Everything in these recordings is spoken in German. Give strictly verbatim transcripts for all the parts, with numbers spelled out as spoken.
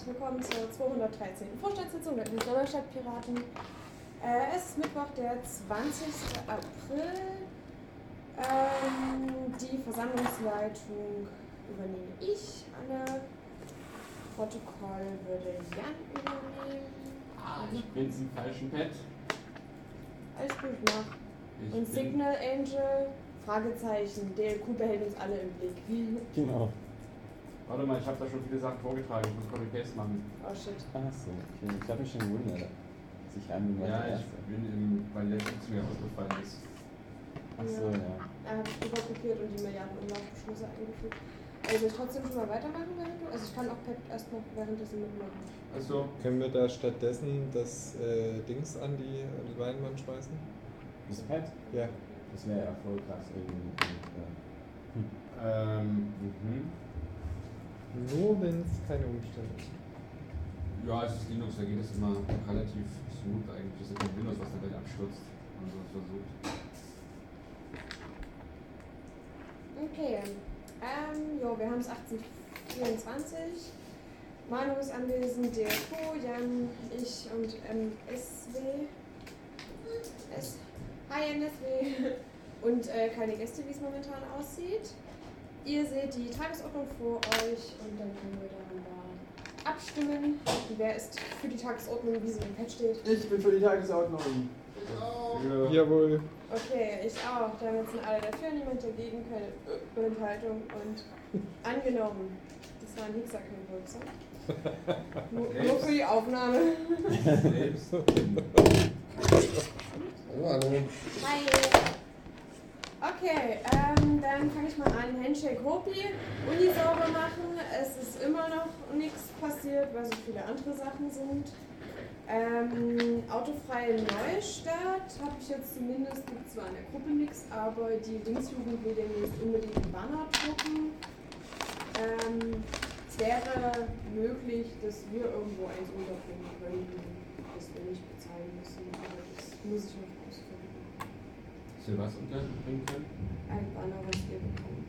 herzlich willkommen zur zweihundertdreizehnten Vorstandssitzung der Neustadt-Piraten. Äh, es ist Mittwoch, der zwanzigster April. Ähm, die Versammlungsleitung übernehme ich, Anne. Protokoll würde Jan übernehmen. Ah, ich bin im falschen Bett. Alles gut, mach. Ich Und Signal Angel, Fragezeichen, D L Q behält uns alle im Blick. Genau. Warte mal, ich habe da schon viele Sachen vorgetragen, ich muss Copy-Paste machen. Oh shit. Ach so, okay. Ich habe mich schon gewundert, dass ich reingekommen Ja, ich bin im, weil der Sitzung ja ausgefallen ist. Ach so, ja. Er hat überkopiert und die Milliardenumlaufbeschlüsse eingefügt. Also ich trotzdem schon mal weitermachen, während du. Also ich kann auch Pep erst noch währenddessen mitmachen. Achso. Können wir da stattdessen das äh, Dings an die, an die Leinwand schmeißen? Das Pad? Ja. Das wäre ja voll krass irgendwie. Ähm, mhm. Nur wenn es keine Umstände sind. Ja, es ist Linux, da geht es immer relativ smooth eigentlich. Es ist ja kein Windows, was der Welt abstürzt. Also versucht. Okay. Ähm, jo, wir haben es achtzehn vierundzwanzig. Manu ist anwesend, D L Q, Jan, ich und M S W. S. Hi M S W. Und äh, keine Gäste, wie es momentan aussieht. Ihr seht die Tagesordnung vor euch und dann können wir darüber abstimmen. Wer ist für die Tagesordnung, wie sie im Pad steht? Ich bin für die Tagesordnung. Ja. Jawohl. Okay, ich auch. Damit sind alle dafür, niemand dagegen, keine Enthaltung und angenommen. Das war ein Hickser, kein Wurzer. Nur, nur für die Aufnahme. Selbst. Hallo. Hi. Okay, ähm, dann fange ich mal an. Handshake Hopi, Uni sauber machen. Es ist immer noch nichts passiert, weil so viele andere Sachen sind. Ähm, autofreie Neustadt habe ich jetzt zumindest, gibt zwar in der Gruppe nichts, aber die Linksjugend will demnächst unbedingt einen Banner drucken. Ähm, es wäre möglich, dass wir irgendwo eins unterbringen können, das wir nicht bezahlen müssen, aber das muss ich noch ausfinden. Dass wir was unterbringen können? Ein Banner, was wir bekommen.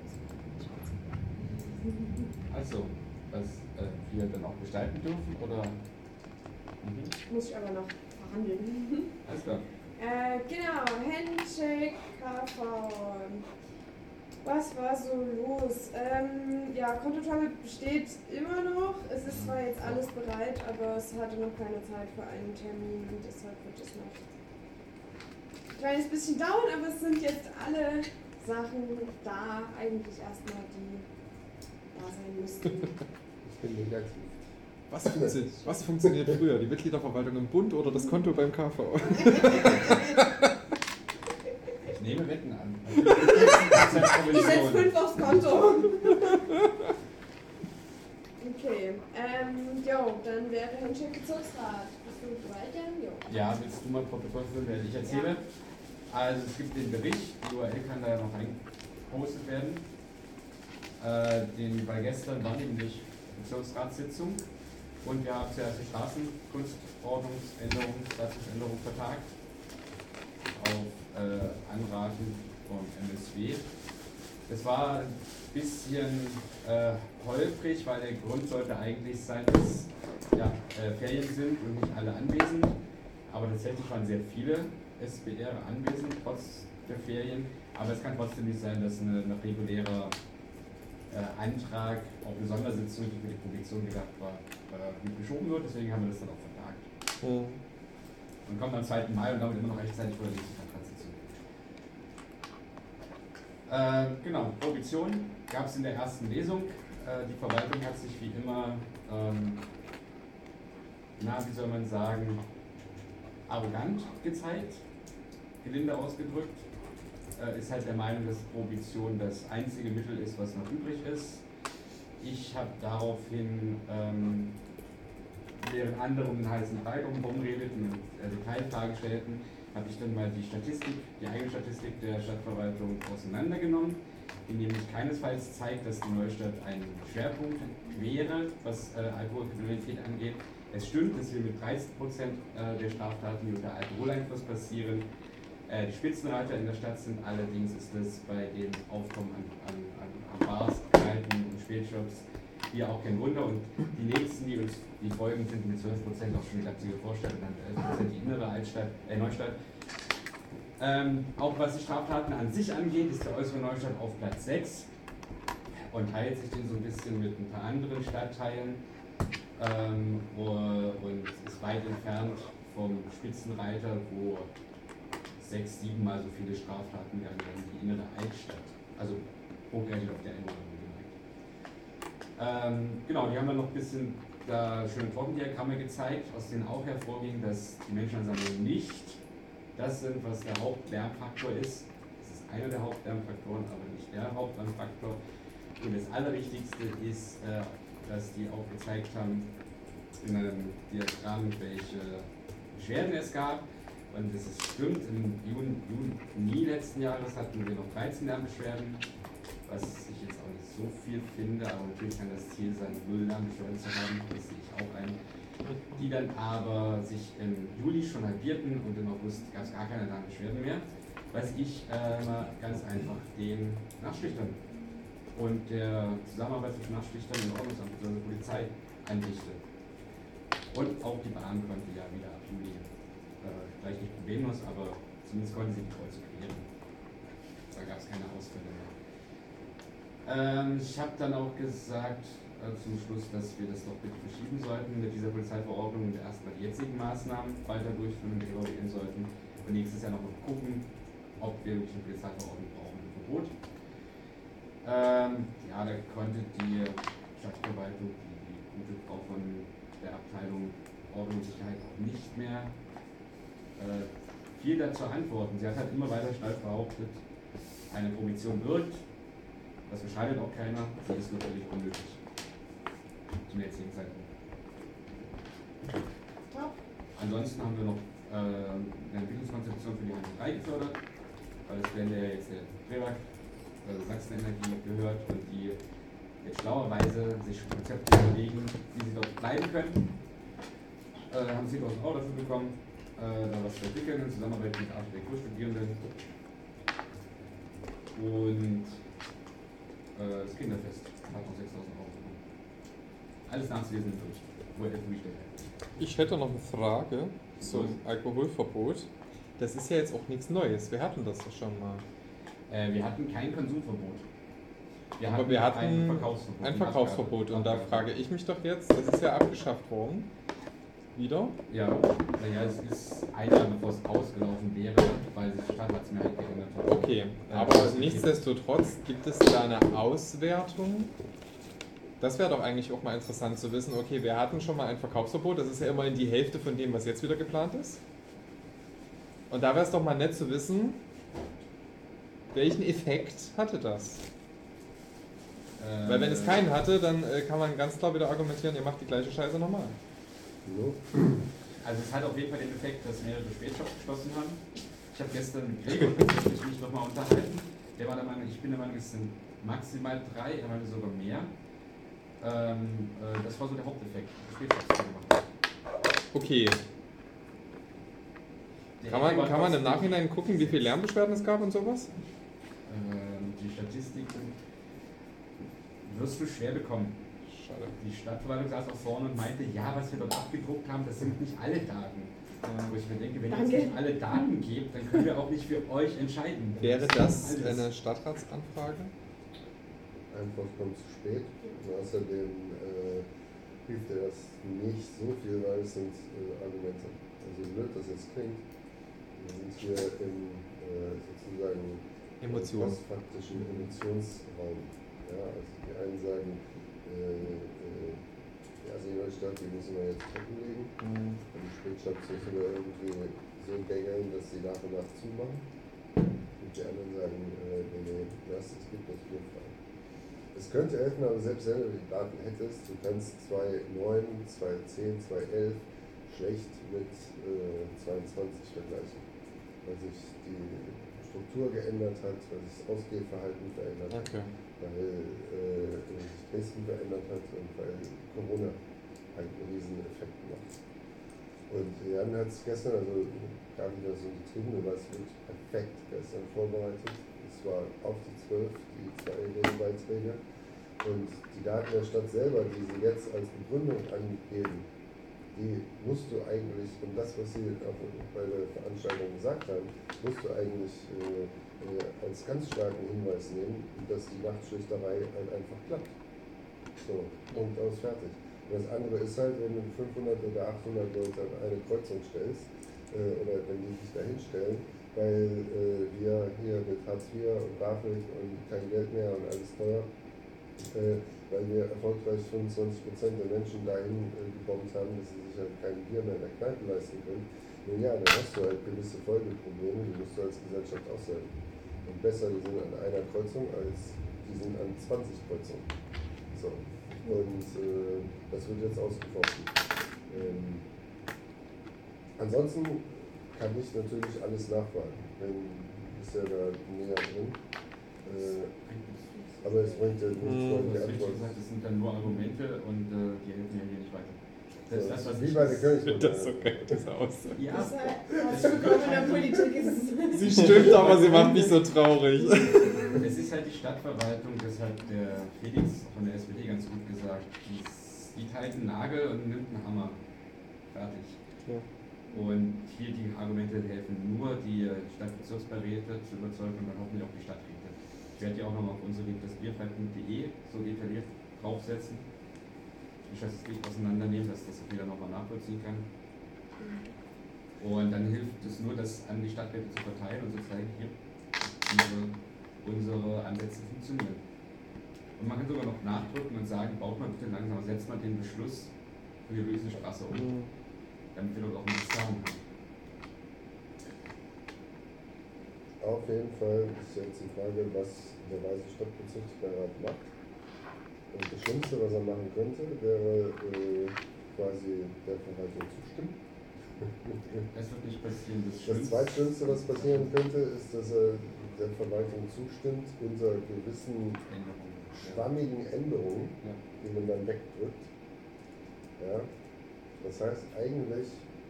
Also, was äh, wir dann auch gestalten dürfen, oder? Mhm. Muss ich aber noch verhandeln. Alles klar. Äh, genau, Handshake, K V. Was war so los? Ähm, ja, Kontotabelle besteht immer noch. Es ist zwar jetzt alles bereit, aber es hatte noch keine Zeit für einen Termin und deshalb wird es noch ein kleines bisschen dauern, aber es sind jetzt alle Sachen da, eigentlich erstmal, die da sein müssten. Ich bin negativ. Was, funktio was funktioniert früher? Die Mitgliederverwaltung im Bund oder das Konto beim K V? Ich nehme Wetten an. Ich setze fünf aufs Konto. Okay, ähm, jo, dann wäre Handshake Bezirksrat. Bist du bereit, Jan? Jo. Ja, willst du mal Protokoll führen, während ich erzähle? Ja. Also es gibt den Bericht, die U R L kann da ja noch eingepostet werden. Äh, den, weil gestern war nämlich Bezirksratssitzung und wir haben zuerst die Straßenkunstordnungsänderung, Satzungsänderung vertagt auf äh, Anraten vom M S W. Es war ein bisschen äh, holprig, weil der Grund sollte eigentlich sein, dass ja, äh, Ferien sind und nicht alle anwesend. Aber tatsächlich waren sehr viele S B R anwesend, trotz der Ferien. Aber es kann trotzdem nicht sein, dass ein regulärer äh, Antrag auf eine Sondersitzung, die für die Publikation gedacht war, äh, mit geschoben wird. Deswegen haben wir das dann auch vertagt. Mhm. Und kommt am zweiten Mai und damit immer noch rechtzeitig vor der nächsten Vertragssitzung. Äh, genau, Prohibition gab es in der ersten Lesung. Äh, die Verwaltung hat sich wie immer, ähm, na, wie soll man sagen, arrogant gezeigt, gelinde ausgedrückt. Äh, ist halt der Meinung, dass Prohibition das einzige Mittel ist, was noch übrig ist. Ich habe daraufhin, ähm, während andere um den heißen Brei drumherum redeten und äh, Detailfragen stellten, habe ich dann mal die Statistik, die eigene Statistik der Stadtverwaltung auseinandergenommen, die nämlich keinesfalls zeigt, dass die Neustadt ein Schwerpunkt wäre, was äh, Alkoholkriminalität angeht. Es stimmt, dass wir mit dreißig Prozent äh, der Straftaten, die unter Alkoholeinfluss passieren, äh, die Spitzenreiter in der Stadt sind. Allerdings ist es bei dem Aufkommen an, an, an Bars, Kneipen und Spätshops Hier auch kein Wunder. Und die nächsten, die uns die folgen, sind mit zwölf Prozent auch schon die Leipziger Vorstadt und dann elf Prozent die innere Altstadt, äh, Neustadt. Ähm, auch was die Straftaten an sich angeht, ist der äußere Neustadt auf Platz sechs und teilt sich den so ein bisschen mit ein paar anderen Stadtteilen ähm, und ist weit entfernt vom Spitzenreiter, wo sechs, sieben Mal so viele Straftaten gegangen werden wie die innere Altstadt. Also hochgerechnet auf der Einwohner gemerkt. Ähm, genau, die haben dann noch ein bisschen da schöne Trockendiagramme gezeigt, aus denen auch hervorging, dass die Menschenansammlungen nicht das sind, was der Hauptlärmfaktor ist. Das ist einer der Hauptlärmfaktoren, aber nicht der Hauptlärmfaktor. Und das Allerwichtigste ist, äh, dass die auch gezeigt haben in einem Diagramm, welche Beschwerden es gab. Und das ist stimmt, im Juni, Juni letzten Jahres hatten wir noch dreizehn Lärmbeschwerden, was ich jetzt auch nicht so viel finde, aber natürlich kann das Ziel sein, null Lärmbeschwerden zu haben, das sehe ich auch ein. Die dann aber sich im Juli schon halbierten und im August gab es gar keine Lärmbeschwerden mehr, was ich äh, ganz einfach den Nachschlichtern und der Zusammenarbeit zwischen Nachschlichtern und Ordnungsamt und der Polizei andichte. Und auch die Bahn konnte ja wieder ab Juli äh, vielleicht nicht problemlos, aber zumindest konnten sie die Kreuze queren. Da gab es keine Ausfälle mehr. Ähm, ich habe dann auch gesagt, zum Schluss, dass wir das doch bitte verschieben sollten mit dieser Polizeiverordnung und erstmal die jetzigen Maßnahmen weiter durchführen und evaluieren sollten und nächstes Jahr noch mal gucken, ob wir wirklich eine Polizeiverordnung brauchen, ein Verbot. Ähm, ja, da konnte die Stadtverwaltung, die, die gute Frau von der Abteilung Ordnung und Sicherheit auch nicht mehr äh, viel dazu antworten. Sie hat halt immer weiter steif behauptet, eine Prohibition wirkt, das beschreitet auch keiner, sie ist nur völlig unnötig. Zum jetzigen Zeitpunkt. Ja. Ansonsten haben wir noch äh, eine Entwicklungskonzeption für die H drei gefördert, weil das Gelände ja jetzt der Trebak, also Sachsenenergie gehört und die jetzt schlauerweise sich Konzepte überlegen, wie sie dort bleiben können. Äh, haben zehntausend Euro dafür bekommen, äh, da was zu entwickeln in Zusammenarbeit mit Architekturstudierenden. Und äh, das Kinderfest hat noch sechstausend Euro bekommen. Alles nachzulesen im Bericht, wo er durchstellt. Ich hätte noch eine Frage zum Alkoholverbot. Das ist ja jetzt auch nichts Neues. Wir hatten das ja schon mal. Äh, wir hatten kein Konsumverbot. Wir Aber hatten wir hatten ein Verkaufsverbot. Ein Verkaufsverbot. Und da frage ich mich doch jetzt, das ist ja abgeschafft worden. Wieder? Ja, naja, es ist ein Jahr bevor es ausgelaufen wäre, weil sich die Stadtratsmehrheit geändert hat. Okay, aber nichtsdestotrotz gibt es da eine Auswertung. Das wäre doch eigentlich auch mal interessant zu wissen, okay, wir hatten schon mal ein Verkaufsverbot, das ist ja immerhin die Hälfte von dem, was jetzt wieder geplant ist. Und da wäre es doch mal nett zu wissen, welchen Effekt hatte das? Äh, Weil wenn es keinen hatte, dann äh, kann man ganz klar wieder argumentieren, ihr macht die gleiche Scheiße nochmal. Also es hat auf jeden Fall den Effekt, dass mehrere Spätshops geschlossen haben. Ich habe gestern mit Gregor tatsächlich mich nochmal unterhalten. Der war der Meinung, ich bin der Meinung, es sind maximal drei, er meinte sogar mehr. Ähm, äh, das war so der Haupteffekt. Okay. Kann man, kann man im Nachhinein gucken, wie viele Lärmbeschwerden es gab und sowas? Ähm, die Statistiken wirst du schwer bekommen. Schade. Die Stadtverwaltung saß auch vorne und meinte, ja, was wir dort abgedruckt haben, das sind nicht alle Daten. Wo ich mir denke, wenn ihr uns nicht alle Daten gebt, dann können wir auch nicht für euch entscheiden. Wäre das eine Stadtratsanfrage? Einfach kommt zu spät. Und außerdem äh, hilft dir das nicht so viel, weil es sind äh, Argumente. Also blöd, dass es klingt. Wir sind hier im äh, sozusagen Emotion. postfaktischen Emotionsraum. Ja, also die einen sagen, äh, äh, die Asien-Stadt, die müssen wir jetzt trockenlegen. Mhm. Und die Spätstadt müssen wir irgendwie so gängeln, dass sie nach und nach zumachen. Und die anderen sagen, äh, nee, nee, lass, es gibt das Bierfrei. Es könnte helfen, aber selbst wenn du die Daten hättest, du kannst zwei Komma neun, zwei Komma zehn, zwei Komma elf schlecht mit äh, zweiundzwanzig vergleichen. Weil sich die Struktur geändert hat, weil sich das Ausgehverhalten verändert hat, okay. weil äh, sich Dresden verändert hat und weil Corona halt einen riesen Effekt macht. Und Jan hat es gestern, also gar nicht mehr so getrieben, du warst wirklich perfekt gestern vorbereitet. Es war auf die zwölf, die zwei Redebeiträge. Und die Daten der Stadt selber, die sie jetzt als Begründung angeben, die musst du eigentlich, und das, was sie auch bei der Veranstaltung gesagt haben, musst du eigentlich äh, äh, als ganz starken Hinweis nehmen, dass die Nachtschlichterei halt einfach klappt. So, Punkt aus, fertig. Und das andere ist halt, wenn du fünfhundert oder achthundert Leute an eine Kreuzung stellst, äh, oder wenn die sich da hinstellen, weil äh, wir hier mit Hartz vier und BAföG und kein Geld mehr und alles teuer, äh, weil wir erfolgreich fünfundzwanzig Prozent der Menschen dahin äh, gebombt haben, dass sie sich halt kein Bier mehr in der Kneipe leisten können. Nun ja, dann hast du halt gewisse Folgeprobleme, die musst du als Gesellschaft aushalten. Und besser, die sind an einer Kreuzung, als die sind an zwanzig Kreuzungen. So. Und äh, das wird jetzt ausgefochten. Ähm, ansonsten kann ich natürlich alles nachfragen, wenn ist ja da näher drin. Äh, aber es bringt ja nichts, Hm, weil die Das, Antwort gesagt, das sind dann nur Argumente und äh, die helfen ja hier nicht weiter. Das ist das, was wie ich bei der Ich finde das Königsmodelle. so geil, diese Aussage. Ja, Das ist halt, heutzutage in der Politik ist es. Sie stimmt, aber sie macht mich so traurig. es ist halt die Stadtverwaltung, das hat der Felix von der S P D ganz gut gesagt. Die sieht halt einen Nagel und nimmt einen Hammer. Fertig. Ja. Und hier die Argumente helfen nur, die Stadtbezirksbeiräte zu überzeugen und dann hoffentlich auch die Stadträte. Ich werde ja auch nochmal auf unsere das bierfrei punkt de so detailliert draufsetzen. Ich das Licht auseinandernehmen, dass das auch jeder nochmal nachvollziehen kann. Und dann hilft es nur, das an die Stadträte zu verteilen und zu zeigen, hier, unsere, unsere Ansätze funktionieren. Und man kann sogar noch nachdrücken und sagen, baut mal bitte langsam, setzt mal den Beschluss für die Luisenstraße um, damit wir dort auch nichts sagen haben. Auf jeden Fall ist jetzt die Frage, was der Weiße Stadtbezirksbeirat macht. Und das Schlimmste, was er machen könnte, wäre äh, quasi der Verwaltung zustimmen. Das wird nicht passieren. Das, Das Zweitschlimmste, was passieren könnte, ist, dass er der Verwaltung zustimmt unter gewissen schwammigen Änderungen, Ja. die man dann wegdrückt. Ja. Das heißt, eigentlich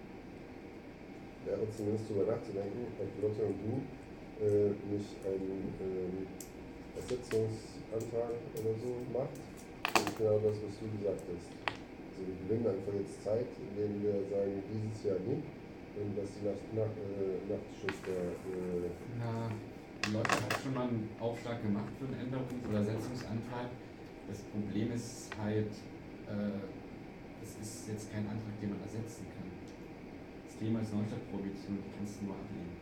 wäre zumindest darüber nachzudenken, ob Lotte und du äh, nicht einen ähm, Ersetzungsantrag oder so macht. Das ist genau das, was du gesagt hast. Also wir gewinnen einfach jetzt Zeit, indem wir sagen, dieses Jahr nie. Und dass die Nacht, Nacht, äh, Nachtschicht der äh, Na, die Leute haben schon mal einen Aufschlag gemacht für einen Änderungs- oder Ersetzungsantrag. Das Problem ist halt, äh, es ist jetzt kein Antrag, den man ersetzen kann. Das Thema ist Neustadtprohibition, die kannst du nur ablehnen.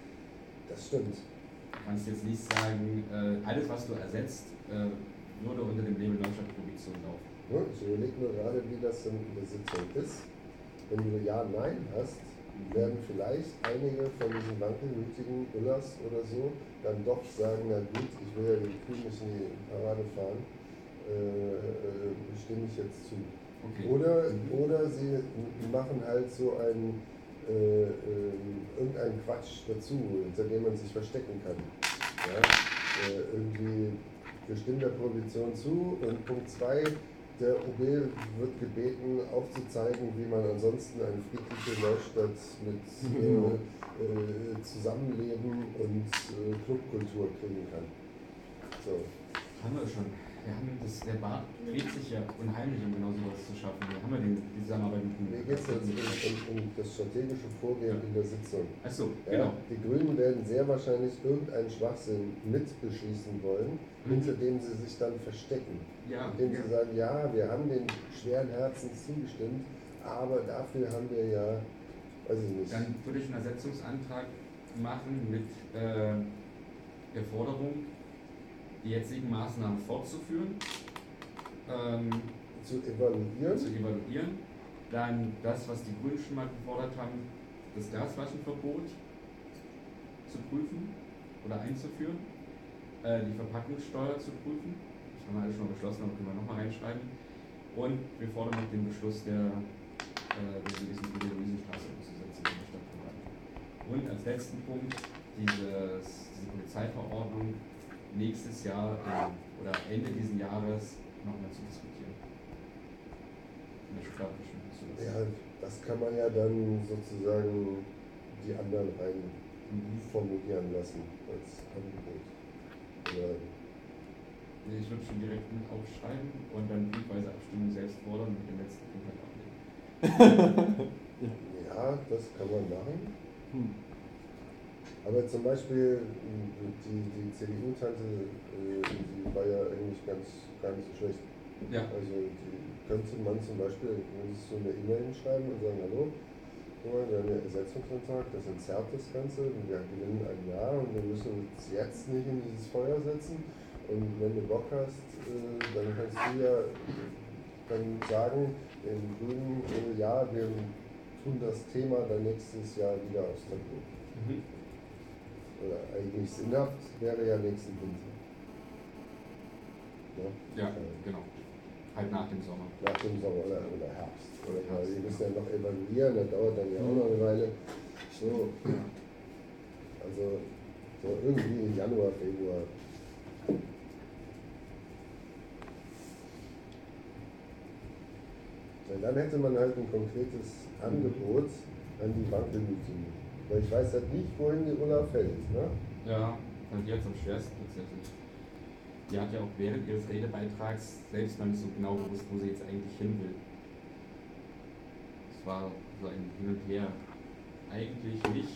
das stimmt. Du kannst jetzt nicht sagen, äh, alles was du ersetzt, äh, würde unter dem Label Neustadtprohibition laufen. Ne? Ich überlege nur gerade, wie das in der Sitzung ist. Wenn du Ja, Nein hast, werden vielleicht einige von diesen wankelmütigen Ullers oder so dann doch sagen, na gut, ich will ja den Kühl nicht in die Parade fahren, äh, äh, stimme ich jetzt zu. Okay. Oder, oder sie machen halt so ein äh, äh, irgendeinen Quatsch dazu, hinter dem man sich verstecken kann. Ja? Äh, irgendwie, wir stimmen der Prohibition zu und Punkt zwei, der O B wird gebeten aufzuzeigen, wie man ansonsten eine friedliche Neustadt mit äh, äh, Zusammenleben und äh, Clubkultur kriegen kann. So. Haben wir schon. Wir haben das, der Bart dreht sich ja unheimlich, um genau sowas zu schaffen. Wir haben ja den, die Zusammenarbeit mit dem. Mir geht es jetzt um, um, um das strategische Vorgehen in der Sitzung. Achso, Ja, genau. die Grünen werden sehr wahrscheinlich irgendeinen Schwachsinn mit beschließen wollen, Mhm. hinter dem sie sich dann verstecken. Ja, Indem ja. sie sagen, ja, wir haben den schweren Herzens zugestimmt, aber dafür haben wir ja, weiß ich nicht. Dann würde ich einen Ersetzungsantrag machen mit äh, der Forderung, die jetzigen Maßnahmen fortzuführen, ähm, zu evaluieren. zu evaluieren. Dann das, was die Grünen schon mal gefordert haben, das Gasflaschenverbot zu prüfen oder einzuführen, äh, die Verpackungssteuer zu prüfen. Das haben wir alles schon mal beschlossen, aber können wir nochmal reinschreiben. Und wir fordern noch den Beschluss der äh, der Luisenstraße umzusetzen in der Stadtverwaltung. Und als letzten Punkt dieses, diese Polizeiverordnung nächstes Jahr in, oder Ende dieses Jahres nochmal zu diskutieren. In der Stadtverschwörung zu lassen. Ja, das kann man ja dann sozusagen die anderen rein Mhm. formulieren lassen als Angebot. Oder Nee, ich würde schon direkt mit aufschreiben und dann punktweise Abstimmung selbst fordern und den letzten Punkt halt ablehnen. Ja, das kann man machen. Hm. Aber zum Beispiel die, die C D U-Tante, äh, die war ja eigentlich ganz, gar nicht so schlecht. Ja. Also die könnte man zum Beispiel so eine E-Mail hinschreiben und sagen, hallo, guck mal, wir haben ja Ersetzungsantrag, das entzerrt das Ganze und wir gewinnen ein Jahr und wir müssen uns jetzt nicht in dieses Feuer setzen. Und wenn du Bock hast, äh, dann kannst du ja dann sagen, den Grünen, äh, ja, wir tun das Thema dann nächstes Jahr wieder aufs Tabu. Mhm. Oder eigentlich sinnhaft wäre ja nächsten Winter. Ja, Ja, Äh, genau. Halt nach dem Sommer. Nach dem Sommer oder, oder Herbst. Oder Herbst, die müssen ja. ja noch evaluieren, das dauert dann ja auch noch eine Weile. So. Also so irgendwie Januar, Februar. Ja, dann hätte man halt ein konkretes Angebot an die Wankelmütigen. Weil ich weiß halt nicht, wohin die Ulla fällt. Ne? Ja, und die hat es am schwersten tatsächlich. Die hat ja auch während ihres Redebeitrags selbst noch nicht so genau gewusst, wo sie jetzt eigentlich hin will. Es war so ein Hin und Her. Eigentlich nicht,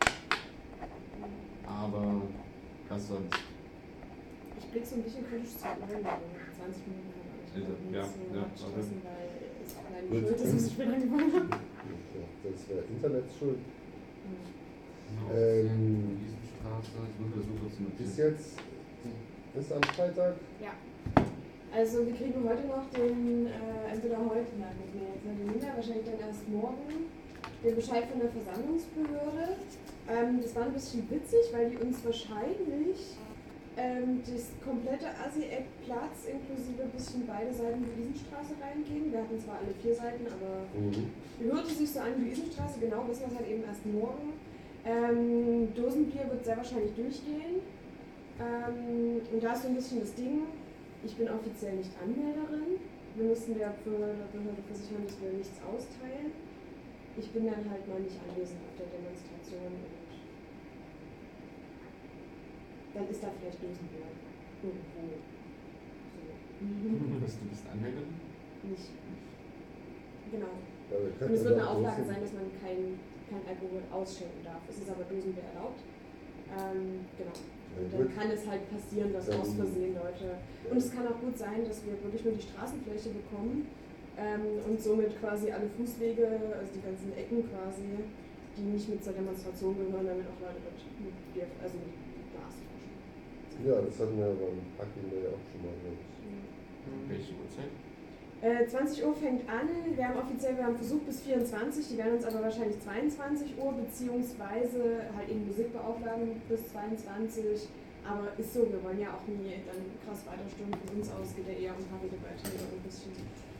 aber was sonst? Ich blicke so ein bisschen kritisch zu rein, aber zwanzig Minuten haben wir Also, nicht ja, so ja, abgeschlossen, weil es meine Gut. Schuld ist, dass ich später angefangen habe. Ja, das wäre Internetschuld. Hm. Ähm, Wiesenstraße, ich muss mir das nur kurz Bis notieren. jetzt ist am Freitag. Ja. Also wir kriegen heute noch den, äh, entweder heute, nein, nicht mehr jetzt, nicht mehr, wahrscheinlich dann erst morgen, den Bescheid von der Versammlungsbehörde. Ähm, das war ein bisschen witzig, weil die uns wahrscheinlich ähm, das komplette Assi-Eck-Platz inklusive ein bisschen beide Seiten der Wiesenstraße reingehen. Wir hatten zwar alle vier Seiten, aber Mhm. hörte sich so an wie Wiesenstraße, genau, wissen wir es halt eben erst morgen. Ähm, Dosenbier wird sehr wahrscheinlich durchgehen. Ähm, und da ist so ein bisschen das Ding, ich bin offiziell nicht Anmelderin. Wir mussten der Behörde versichern, dass wir nichts austeilen. Ich bin dann halt mal nicht anwesend auf der Demonstration und dann ist da vielleicht Dosenbier irgendwo. So. Du bist, du bist Anmelderin? Nicht. Genau. Ja, wir Und könnten es wird eine noch Auflage Dosen- sein, dass man kein, kein Alkohol ausschenken darf. Es ist aber Dosenbier erlaubt. Ähm, genau. Ja, Und dann gut. kann es halt passieren, dass Dann- aus Versehen Leute. Und es kann auch gut sein, dass wir wirklich nur die Straßenfläche bekommen ähm, und somit quasi alle Fußwege, also die ganzen Ecken quasi, die nicht mit zur Demonstration gehören, damit auch Leute mit, mit Bier, also mit Glasflaschen. Ja, das hatten wir beim Hacking ja auch schon mal. glaub ich. Welche Uhrzeit? Äh, zwanzig Uhr fängt an, wir haben offiziell, wir haben versucht bis vierundzwanzig, die werden uns aber wahrscheinlich zweiundzwanzig Uhr, beziehungsweise halt eben Musik beauflagen bis zweiundzwanzig, aber ist so, wir wollen ja auch nie dann krass weiterstunden, von uns aus geht ja eher um ein paar Redebeiträge und ein bisschen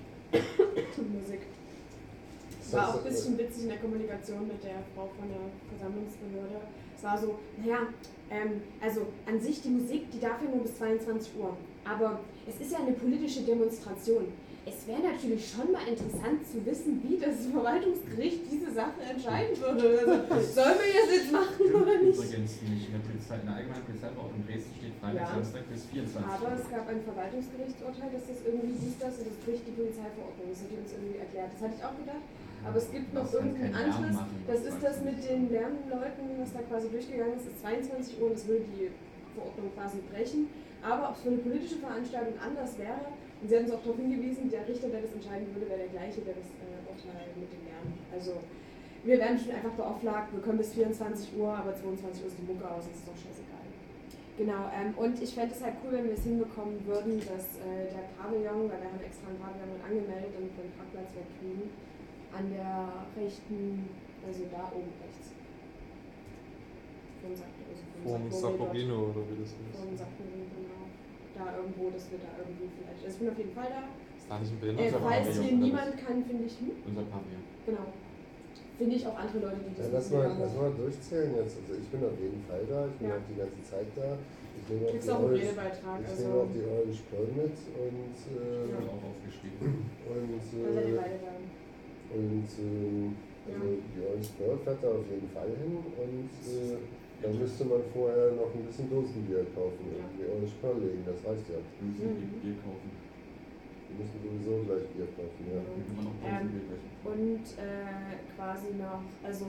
Musik. Es war auch ein bisschen witzig in der Kommunikation mit der Frau von der Versammlungsbehörde. Es war so, naja, ähm, also an sich die Musik, die darf ja nur bis zweiundzwanzig Uhr, aber es ist ja eine politische Demonstration. Es wäre natürlich schon mal interessant zu wissen, wie das Verwaltungsgericht diese Sache entscheiden würde. Also, sollen wir das jetzt machen oder nicht? Übrigens nicht. In der, Polizei, in der allgemeinen Polizeiverordnung Dresden steht Freitag, Ja. Samstag bis vierundzwanzig Aber Uhr. es gab ein Verwaltungsgerichtsurteil, dass das irgendwie hieß das und das bricht die Polizeiverordnung. Das hat die uns irgendwie erklärt. Das hatte ich auch gedacht. Aber es gibt noch Das kann irgendein keinen Lärm anderes. machen, Das das ist weiß das ich mit nicht. den Lärmleuten, was da quasi durchgegangen ist. Es ist zweiundzwanzig Uhr und das würde die Verordnung quasi brechen. Aber ob es für eine politische Veranstaltung anders wäre, und sie haben uns auch darauf hingewiesen, der Richter, der das entscheiden würde, wäre der gleiche, der das äh, Urteil mit dem Lärm. Also wir werden schon einfach beauflagt, wir können bis vierundzwanzig Uhr, aber zweiundzwanzig Uhr ist die Mucke aus, das ist doch scheißegal. Genau, ähm, und ich fände es halt cool, wenn wir es hinbekommen würden, dass äh, der Pavillon, weil wir haben extra einen Pavillon angemeldet, damit wir den Parkplatz wegkriegen, an der rechten, also da oben rechts. Vom Sack, also Vom Saporino oder wie das heißt. Vom Sackring, genau. Da irgendwo, dass wir da irgendwie vielleicht. Also ich bin auf jeden Fall da. Ist da nicht ein Äh, Behinderter? falls Pavillon, hier oder niemand kann, finde ich, hm? Unser Pavillon. Genau. Finde ich auch andere Leute, die Ja, das lass, nicht mal, haben. lass mal durchzählen jetzt. Also ich bin auf jeden Fall da, ich bin Ja. auch die ganze Zeit da. Ich nehme Du auch kriegst die auch einen Orange, Redebeitrag. ich Also, nehme auch die Orange Pearl mit und, Ich äh, habe auch aufgeschrieben. und, da seid ihr äh, beide da. und ähm, also die Orange Pearl fährt da auf jeden Fall hin und äh, Dann müsste man vorher noch ein bisschen Dosenbier kaufen und Ja. die Orange Pearl legen, das reicht ja. Wir müssen Mhm. Bier kaufen. Wir müssen sowieso gleich Bier kaufen, ja. Wir können noch Ähm, Dosenbier gleich. Und äh, quasi noch, also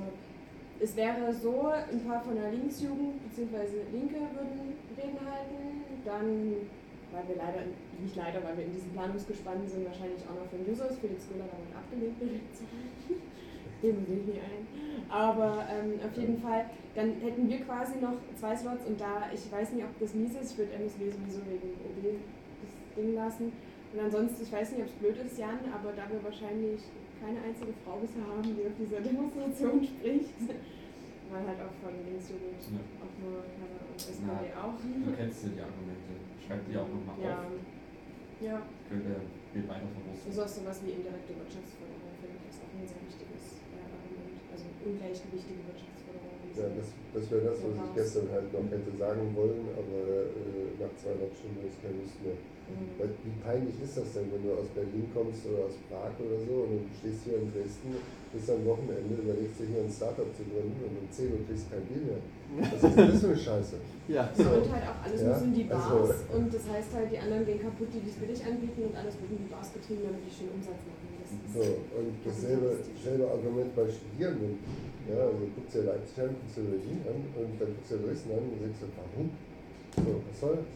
es wäre so, ein paar von der Linksjugend bzw. Linke würden Reden halten, dann, weil wir leider, nicht leider, weil wir in diesem Planungsgespann sind, wahrscheinlich auch noch von Jusos, Felix Göhler damit abgelehnt, direkt zu halten. Dem sehe ich nie ein. Aber ähm, auf jeden Fall, dann hätten wir quasi noch zwei Slots und da, ich weiß nicht, ob das mies ist, ich würde M S W sowieso wegen O B das Ding lassen. Und ansonsten, ich weiß nicht, ob es blöd ist, Jan, aber da wir wahrscheinlich keine einzige Frau bisher haben, die auf dieser Demonstration spricht, weil halt auch von Linksjugend Ja. auch nur Hanna und S K D Ja. auch. Du kennst ja die Argumente. Schreib die auch nochmal Ja. auf. Ja. Könnte wir weiter verwursten. So ist sowas wie indirekte Wirtschaftsförderung, finde ich, ist auch ein sehr wichtiges äh, Argument. Also ungleichgewichtige Wirtschaftsförderung. Ja, das, das wäre das, was ich gestern halt noch hätte sagen wollen, aber äh, nach zweieinhalb Stunden ist keine Lust mehr. Mhm. Weil, wie peinlich ist das denn, wenn du aus Berlin kommst oder aus Prag oder so und du stehst hier in Dresden, bist am Wochenende, überlegst dir hier ein Startup zu gründen und um zehn Uhr kriegst du kein Bier mehr. Was ist denn das für eine Scheiße? Ja. Ja, und halt auch alles Ja, muss in die Bars also- und das heißt halt, die anderen gehen kaputt, die es billig anbieten und alles wird in die Bars getrieben, damit die schön Umsatz machen. Das ist So, und dasselbe, dasselbe Argument bei Studierenden. Ja, also du guckst dir Leipzig an, guckst dir Berlin an und dann guckst du dir Dresden an und denkst du, warum? So, was soll das?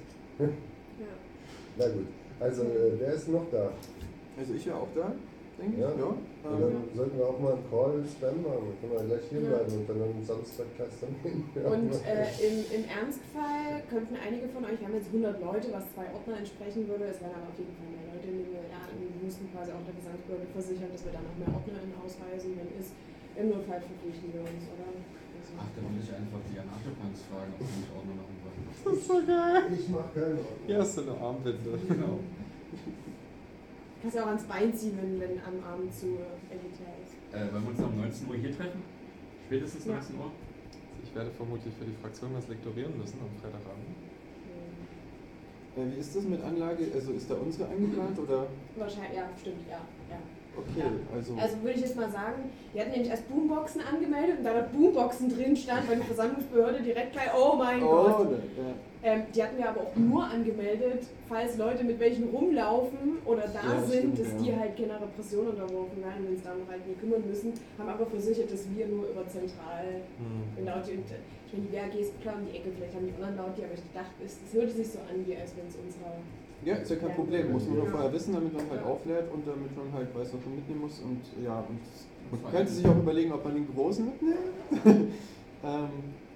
ja. Na gut, also äh, wer ist noch da? Also ich wäre auch da, denke ich. Ja. Ja. Und Ähm, dann sollten wir auch mal einen Call Spam machen, dann können wir gleich hier Ja. bleiben und dann am Samstag gleich dann hin. Ja. Und äh, im, im Ernstfall könnten einige von euch, wir haben jetzt hundert Leute, was zwei Ordner entsprechen würde, es wären aber auf jeden Fall mehr Leute, die wir, ja, wir mussten quasi auch der Gesamtbehörde versichern, dass wir da noch mehr OrdnerInnen ausweisen, wenn ist. Im Notfall verpflichten wir uns, oder? Also, Ach, dann will ich einfach die Anarchopunks fragen, ob sie mich auch noch machen wollen. das ist so geil. Ich mach keine Ordnung. Hier hast du eine Armbinde. Genau. kannst ja auch ans Bein ziehen, wenn, wenn am Abend zu elitär ist. Äh, wollen wir uns um neunzehn Uhr hier treffen? Spätestens Ja. neunzehn Uhr? Ich werde vermutlich für die Fraktion was lektorieren müssen am Freitagabend. Äh, wie ist das mit Anlage? Also ist da unsere eingeplant oder? Wahrscheinlich, ja, stimmt, ja. ja. Okay, Ja. also. Also würde ich jetzt mal sagen, wir hatten nämlich erst Boomboxen angemeldet und da da Boomboxen drin stand, weil die Versammlungsbehörde direkt gleich, oh mein oh, Gott. da, ja. Ähm, die hatten wir aber auch nur angemeldet, falls Leute mit welchen rumlaufen oder da Ja, sind, stimmt, dass ja. die halt keiner Repression unterworfen werden, wenn es darum halt nicht kümmern müssen, haben aber versichert, dass wir nur über zentral Hm. laut die, ich meine, die W A G ist klar um die Ecke, vielleicht haben die anderen laut die, aber ich dachte, es, es hörte sich so an, wie als wenn es unserer. Ja, ist ja kein Ja. Problem. Muss man nur Ja. vorher wissen, damit man halt Ja. auflädt und damit man halt weiß, was man mitnehmen muss. Und ja, und man Vor könnte allem- sich auch überlegen, ob man den großen mitnimmt. ähm,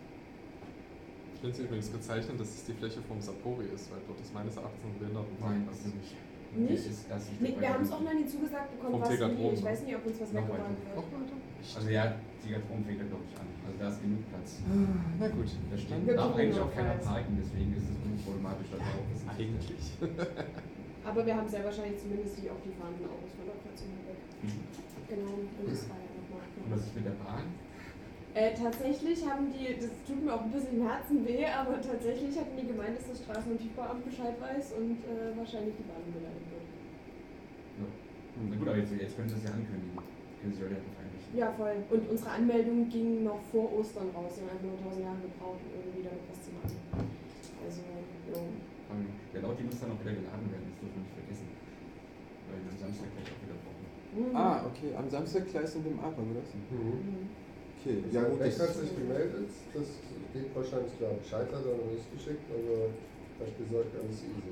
Ich finde es übrigens bezeichnet, dass es die Fläche vom Sapori ist, weil dort ist meines Erachtens ein Nein, Behindertenparkplatz. das ist nicht. Nicht? Das ist erst nicht Nee, dabei wir haben es auch gewesen. noch nie zugesagt bekommen, Vom was Tegatron, wie. Ich ne? weiß nicht, ob uns was Noch weggeräumt weiter. wird. Noch weiter? Also ja, Tigatron fängt da glaube ich an. Also da ist genug Platz. Na gut, Da steht, Wir darf gucken eigentlich noch auch keiner weiter. parken, deswegen ist es unproblematisch, dass auch das eigentlich. Aber wir haben sehr wahrscheinlich zumindest die auch die fahrenden Autos von der Operation weg. Mhm. Genau, und das war ja nochmal. Und was ist mit der Bahn? Äh, tatsächlich haben die, das tut mir auch ein bisschen im Herzen weh, aber tatsächlich hatten die gemeint, dass das Straßen- und Tiefbauamt Bescheid weiß und äh, wahrscheinlich die Bahn umgeleitet wird. Ja. Na gut, aber jetzt, jetzt können Sie es ja ankündigen. Können Sie ja darauf einrichten. Ja, voll. Und unsere Anmeldung ging noch vor Ostern raus. Wir haben einfach nur tausend Jahre gebraucht, um irgendwie damit was zu machen. Also, jo. Ähm, Der Laut, die muss dann auch wieder geladen werden, das dürfen wir nicht vergessen. Weil wir am Samstag gleich auch wieder brauchen. Mhm. ah, okay. Am Samstag gleich sind wir im Adler, oder? Mhm. Okay, Ja, ja gut. Beck hat Das, sich gemeldet, das geht wahrscheinlich klar. Bescheid hat er noch nicht geschickt, aber hat gesagt, alles easy.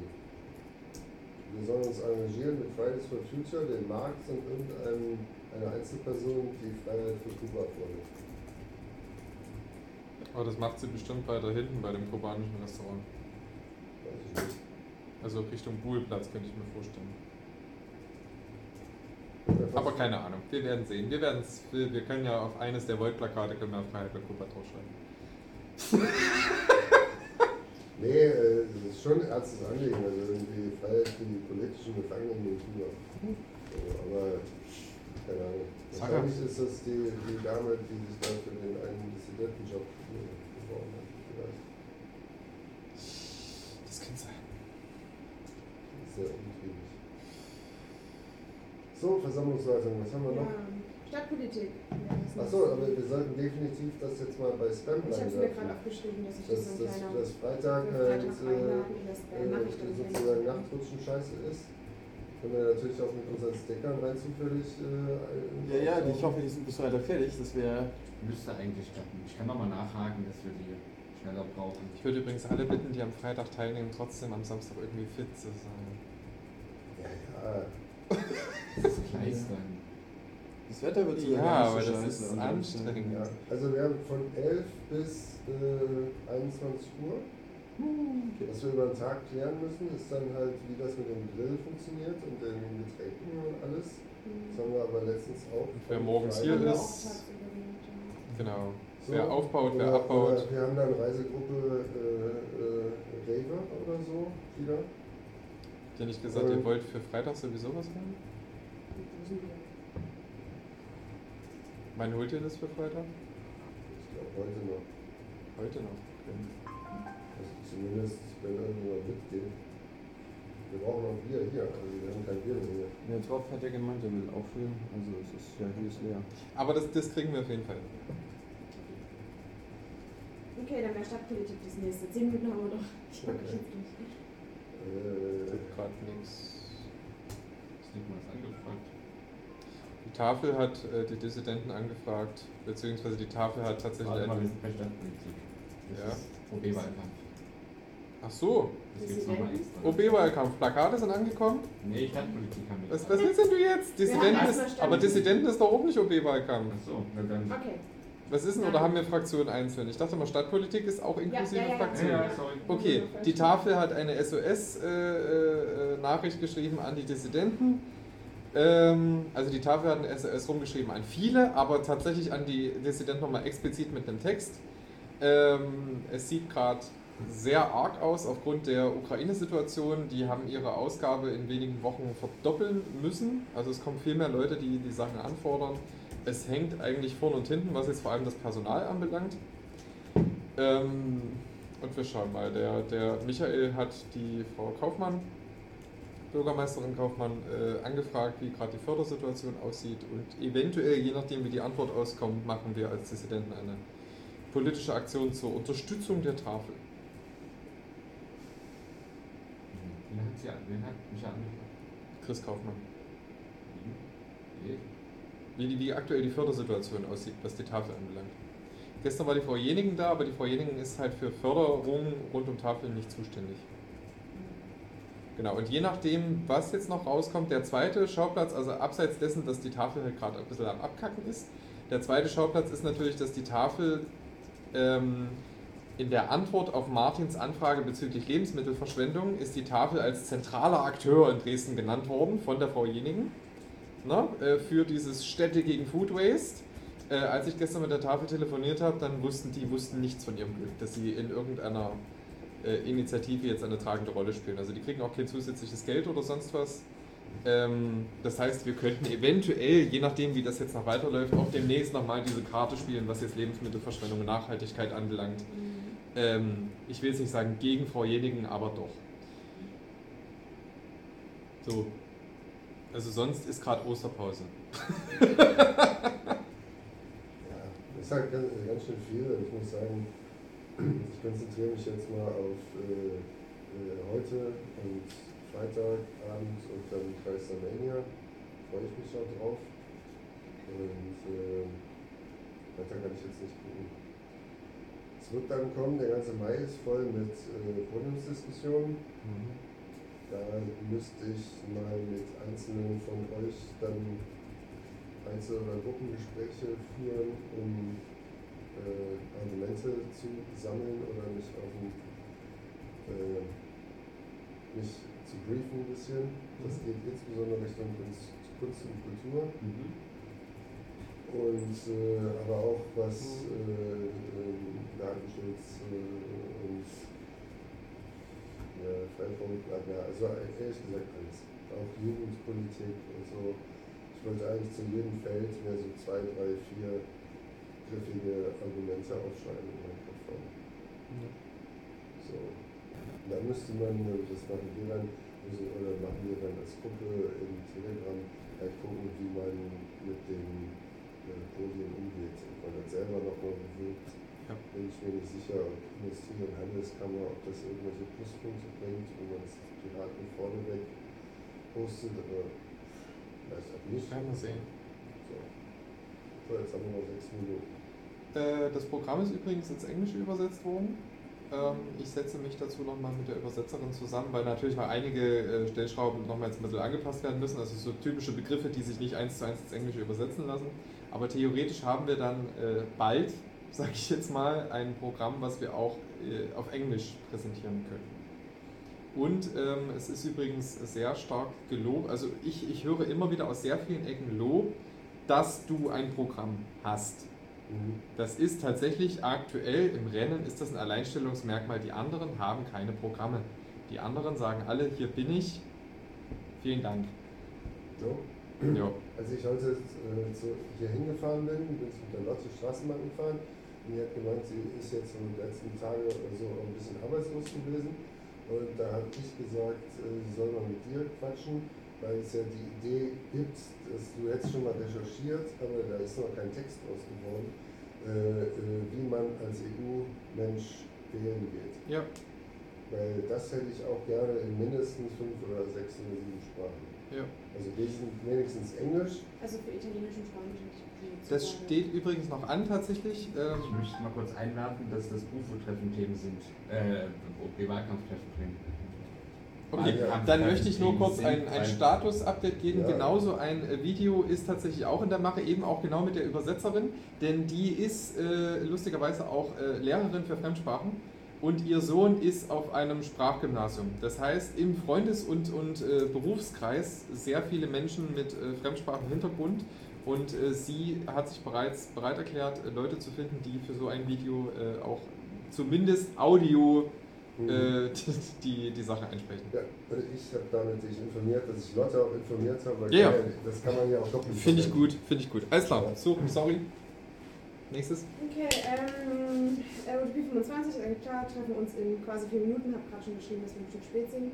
Wir sollen uns engagieren mit Fridays for Future, den Markt und irgendeine eine Einzelperson, die Freiheit für Kuba fordert. Aber das macht sie bestimmt weiter hinten bei dem kubanischen Restaurant. Weiß ich nicht. Also Richtung Buhlplatz könnte ich mir vorstellen. Oder Aber was- keine Ahnung, wir werden sehen. Wir, werden's, wir, wir können ja auf eines der Volt-Plakate können wir auf Freiheit bei Kuba draufschreiben. Nee, äh, das ist schon ein ernstes Anliegen, also irgendwie Freiheit für die politischen Gefangenen in Kuba. So, aber, keine Ahnung. Sarah. Wahrscheinlich ist das die, die Dame, die sich da für den einen Dissidentenjob äh, beworben hat. Vielleicht. Das kann sein. Sehr umtriebig. So, Versammlungsleitung, was haben wir noch? Ja. Stadtpolitik. Achso, aber wir sollten definitiv das jetzt mal bei Spam Ich habe es mir gerade reinwerfen. aufgeschrieben, dass ich Dass das so ein das, kleiner das Freitag für halt Freitag äh, reinladen in das Spam mache ich äh, dann sozusagen gleich. Nachtrutschen scheiße ist. Können wir natürlich auch mit unseren Stickern rein zufällig. Äh, Ja, ja, ich hoffe, die sind bis Freitag fertig. Das wäre. Müsste eigentlich klappen. Ich kann nochmal nachhaken, dass wir die schneller brauchen. Ich würde übrigens alle bitten, die am Freitag teilnehmen, trotzdem am Samstag irgendwie fit zu sein. Ja, ja. Das ist Kleistern. Das Wetter wird so Ja, aber so das scheiße ist und- anstrengend. Ja, also wir haben von elf bis äh, einundzwanzig Uhr. Okay. Was wir über den Tag klären müssen, ist dann halt, wie das mit dem Grill funktioniert und den Getränken und alles. Das haben wir aber letztens auch. Wer morgens hier Haben wir ist- auch tagsüber gemacht, ja. Genau. So, Wer aufbaut, wer oder, abbaut. Oder wir haben dann Reisegruppe äh, äh, Raver oder so wieder. Habt ihr nicht gesagt, ihr wollt für Freitag sowieso was machen? Wann holt ihr das für Freitag? Ich glaube heute noch. Heute noch. Okay. Also zumindest, wenn irgendjemand mitgeht. Wir brauchen auch Bier hier, also wir haben kein Bier mehr hier. Der Tropf hat ja gemeint, er will auffüllen. Also es ist ja hier ist leer. Aber das, das kriegen wir auf jeden Fall. Okay, dann wäre Stadtpolitik das nächste. Zehn Minuten haben wir noch. Ich mag Okay. euch jetzt nicht. Äh, Ich hab grad nichts. Ist nicht mal was angefragt. Die Tafel hat äh, die Dissidenten angefragt, beziehungsweise die Tafel hat tatsächlich Warte mal, wir einen. sind bei Stadtpolitik. Das Ja. ist O B-Wahlkampf. Ach so, Das gibt's nochmal extra. O B-Wahlkampf. Plakate sind angekommen. Nee, Stadtpolitik haben wir. Was, was willst denn du jetzt? Dissidenten haben ist, erstmal aber Stand- Dissidenten ist doch auch nicht O B-Wahlkampf. Achso, na dann. Okay. Was ist denn, oder haben wir Fraktionen einzeln? Ich dachte mal, Stadtpolitik ist auch inklusive Ja, ja, ja, ja. Fraktion. Ja, ja, sorry. Okay, die Tafel hat eine S O S-Nachricht geschrieben an die Dissidenten. Ähm, also die Tafel hat eine S O S rumgeschrieben an viele, aber tatsächlich an die Dissidenten nochmal explizit mit einem Text. Ähm, es sieht gerade sehr arg aus aufgrund der Ukraine-Situation. Die haben ihre Ausgabe in wenigen Wochen verdoppeln müssen. Also es kommen viel mehr Leute, die die Sachen anfordern. Es hängt eigentlich vorne und hinten, was jetzt vor allem das Personal anbelangt. Ähm, und wir schauen mal, der, der Michael hat die Frau Kaufmann, Bürgermeisterin Kaufmann, äh, angefragt, wie gerade die Fördersituation aussieht. Und eventuell, je nachdem wie die Antwort auskommt, machen wir als Dissidenten eine politische Aktion zur Unterstützung der Tafel. Wen hat, sie, wen hat mich angefragt? Chris Kaufmann. Nee. Wie, die, wie aktuell die Fördersituation aussieht, was die Tafel anbelangt. Gestern war die Frau Jenigen da, aber die Frau Jenigen ist halt für Förderung rund um Tafeln nicht zuständig. Genau, und je nachdem, was jetzt noch rauskommt, der zweite Schauplatz, also abseits dessen, dass die Tafel halt gerade ein bisschen am Abkacken ist, der zweite Schauplatz ist natürlich, dass die Tafel ähm, in der Antwort auf Martins Anfrage bezüglich Lebensmittelverschwendung ist die Tafel als zentraler Akteur in Dresden genannt worden von der Frau Jenigen, ne, äh, für dieses Städte gegen Food Waste. Äh, als ich gestern mit der Tafel telefoniert habe, dann wussten die wussten nichts von ihrem Glück, dass sie in irgendeiner äh, Initiative jetzt eine tragende Rolle spielen. Also die kriegen auch kein zusätzliches Geld oder sonst was. Ähm, das heißt, wir könnten eventuell, je nachdem wie das jetzt noch weiterläuft, auch demnächst nochmal diese Karte spielen, was jetzt Lebensmittelverschwendung und Nachhaltigkeit anbelangt. Ähm, ich will jetzt nicht sagen gegen Frau Jenigen, aber doch. So. Also sonst ist gerade Osterpause. Ja, ist halt ganz, ganz schön viel. Ich muss sagen, ich konzentriere mich jetzt mal auf äh, äh, heute und Freitagabend und dann Kreistermania. Freue ich mich auch drauf. Und äh, weiter kann ich jetzt nicht gucken. Es wird dann kommen, der ganze Mai ist voll mit äh, Podiumsdiskussionen. Mhm. Da müsste ich mal mit Einzelnen von euch dann Einzel- oder Gruppengespräche führen, um äh, Argumente zu sammeln oder mich auf ein, äh, mich zu briefen ein bisschen. Das geht insbesondere Richtung Kunst, Kunst und Kultur. Mhm. Und äh, aber auch was äh, ähm, Datenschutz äh, und ja, Freifunk, ja, also ehrlich gesagt alles. Auch Jugendpolitik und so. Ich wollte eigentlich zu jedem Feld mir so zwei, drei, vier griffige Argumente aufschreiben in meinem Kopf haben. Ja. So. Und dann müsste man, das machen wir dann, oder machen wir dann als Gruppe in Telegram, halt gucken, wie man mit den äh, Podien umgeht. Ob man das selber nochmal bewirkt, Ja. bin ich mir nicht sicher. Ob Industrie- und Handelskammer, ob das irgendwelche Pluspunkte bringt, wenn man das Piraten vorneweg postet, aber vielleicht auch nicht. Werden wir sehen. So. So, jetzt haben wir noch sechs Minuten. Äh, das Programm ist übrigens ins Englische übersetzt worden. Ähm, ich setze mich dazu nochmal mit der Übersetzerin zusammen, weil natürlich mal einige äh, Stellschrauben nochmal jetzt ein bisschen angepasst werden müssen. Also so typische Begriffe, die sich nicht eins zu eins ins Englische übersetzen lassen. Aber theoretisch haben wir dann äh, bald, sage ich jetzt mal, ein Programm, was wir auch äh, auf Englisch präsentieren können. Und ähm, es ist übrigens sehr stark gelobt, also ich, ich höre immer wieder aus sehr vielen Ecken Lob, dass du ein Programm hast. Mhm. Das ist tatsächlich aktuell im Rennen, ist das ein Alleinstellungsmerkmal. Die anderen haben keine Programme. Die anderen sagen alle, hier bin ich, vielen Dank. So. Ja. Als ich heute äh, zu, hier hingefahren bin, bin ich mit der Lotte Straßenbahn gefahren und die hat gemeint, sie ist jetzt so die letzten Tage oder so ein bisschen arbeitslos gewesen und da habe ich gesagt, äh, sie soll mal mit dir quatschen, weil es ja die Idee gibt, dass du jetzt schon mal recherchiert, aber da ist noch kein Text draus geworden, äh, äh, wie man als E U-Mensch wählen geht. Ja. Weil das hätte ich auch gerne in mindestens fünf oder sechs oder sieben Sprachen. Ja. Also wenigstens Englisch. Also für Italienisch und Spanisch. Das steht übrigens noch an tatsächlich. Ähm, Ich möchte mal kurz einwerfen, dass das Bufo-Treffen Themen sind. Äh, O P-Wahlkampftreffen Themen. Okay, Wahlkampf- dann möchte ich nur kurz sind ein, ein ein- Status-Update geben. Ja. Genauso ein äh, Video ist tatsächlich auch in der Mache, eben auch genau mit der Übersetzerin, denn die ist äh, lustigerweise auch äh, Lehrerin für Fremdsprachen und ihr Sohn ist auf einem Sprachgymnasium. Das heißt, im Freundes- und, und äh, Berufskreis sehr viele Menschen mit äh, Fremdsprachenhintergrund und äh, sie hat sich bereits bereit erklärt, äh, Leute zu finden, die für so ein Video äh, auch zumindest Audio Mhm. äh, die, die Sache einsprechen. Ja, und ich habe damit dich informiert, dass ich Lotte auch informiert habe, weil Ja. kann ja, das kann man ja auch doppelt Finde ich verwenden. gut, finde ich gut. Alles klar, so, sorry. Nächstes. Okay, ähm, O T P fünfundzwanzig, äh, klar, treffen wir uns in quasi vier Minuten, habe gerade schon geschrieben, dass wir ein Stück spät sind.